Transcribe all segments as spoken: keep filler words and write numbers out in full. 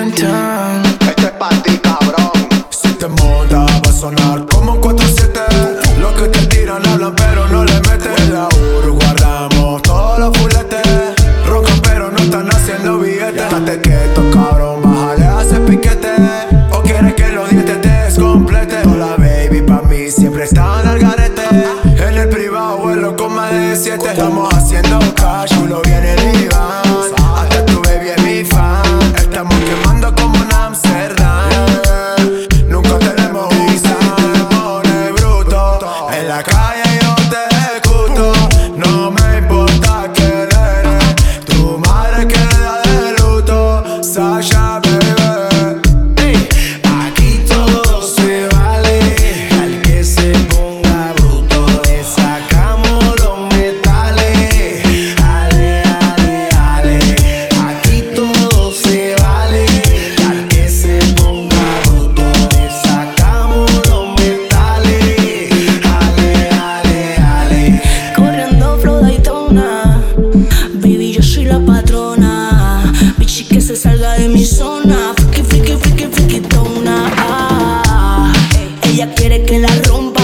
one time. Este es pa' ti, cabrón. Si te montas va a sonar como un cuatro siete. Los que te tiran hablan pero no le meten. En la U R guardamos todos los fuletes. Rocan pero no están haciendo billetes. Estate quieto, cabrón, bájale a ese piquete. O quieres que los dientes te descomplete. Toda la baby pa' mí siempre están al garete. En el privado vuelo con más de siete. Estamos haciendo cash, lo viene el Iván. Hasta tu baby es mi fan. Estamos quemando como un Amsterdam. Nunca tenemos visa. Me pone bruto. En la calle yo te ejecuto. No me importa que eres. Tu madre queda de luto. Sasha, baby. Hey, aquí todo se vale. Al que se ponga bruto le sacamos los metales. Ale, ale, ale. Aquí todo se vale. Al que se ponga bruto le sacamos los metales. Ale, ale, ale. Corriendo flow Daytona, baby yo soy la patrona. Bichi que se salga de mi zona. Friki, friki, friki, friki tona. Ah, ella quiere que la rompa.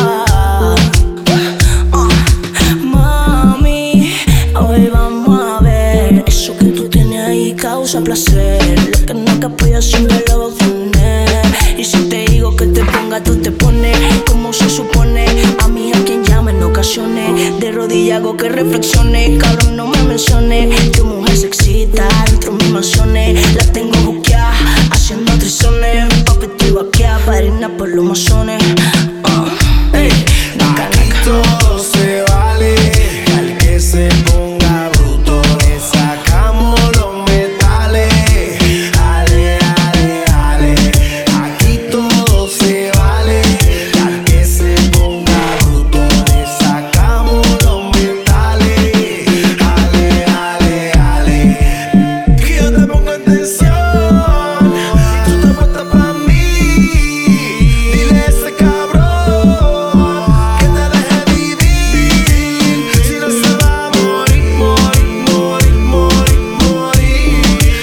Ah, mami, hoy vamos a ver. Eso que tú tienes ahí causa placer. Lo que no capilla siempre lo va a obtener. Y si te digo que te ponga, tú te pones como se supone. A mí a quien llama en ocasiones. De rodillas hago que reflexione. Cabrón, no me menciones. Tu mujer se excita dentro de mis mansiones. La tengo buqueada, haciendo trizones. Papi, estoy vaqueada, padrina por los masones. Ah, Hey, aquí todo se vale. Al que se ponga bruto le sacamos los metales. Ale, ale, ale. Aquí todo se vale. Al que se ponga bruto le sacamos los metales. Ale, ale, ale. Que yo te pongo en tensión. Tú te apuestas pa' mí. Dile a ese cabrón que te deje vivir. Si no se va a morir, morir, morir, morir, morir.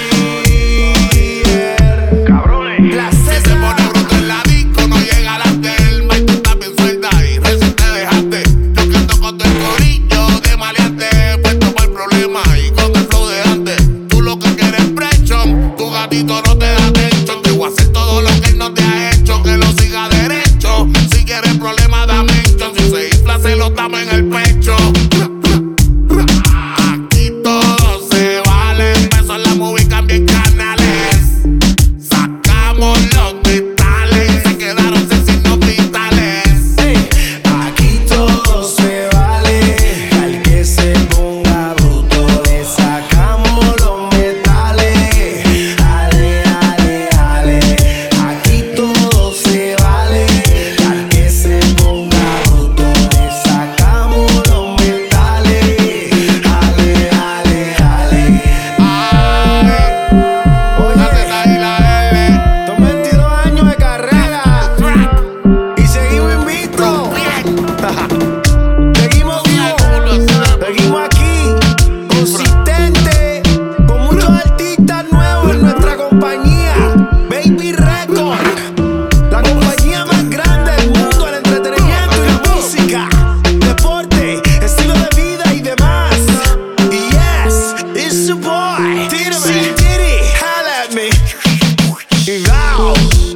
Cabrones. La Si se César. pone bruto en la disco, no llega a las del Mike, tú estás bien suelta y recién te dejaste. Yo que ando con tu corillo de maleante, puesto por el problema y con el flow de antes. Tú lo que quieres es presión, tu gatito no te da atención. Te voy a hacer todo lo que él no te ha hecho, que lo siga derecho. Si quieres problemas, dame mention. Si se infla, se lo damos en el pecho. Aquí todo se vale, empezó en la movie, cambien canales. Sacamos los metales y se quedaron sin signos vitales. Hey, aquí todo se vale. Al que se ponga bruto le sacamos los metales. Ale, ale, ale. Aquí todo se vale. Al que se ponga bruto le sacamos los metales. Ale, ale, ale. La Z y la L. Son veintidós años de carrera y seguimos invictos. Seguimos vivos, seguimos aquí, consistente, con muchos artistas nuevos en nuestra compañía, Baby Record, la compañía más grande del mundo del entretenimiento y la música, deporte, estilo de vida y demás. Y yes, it's your boy, Tírame, Tiri, holla at me. Y wow.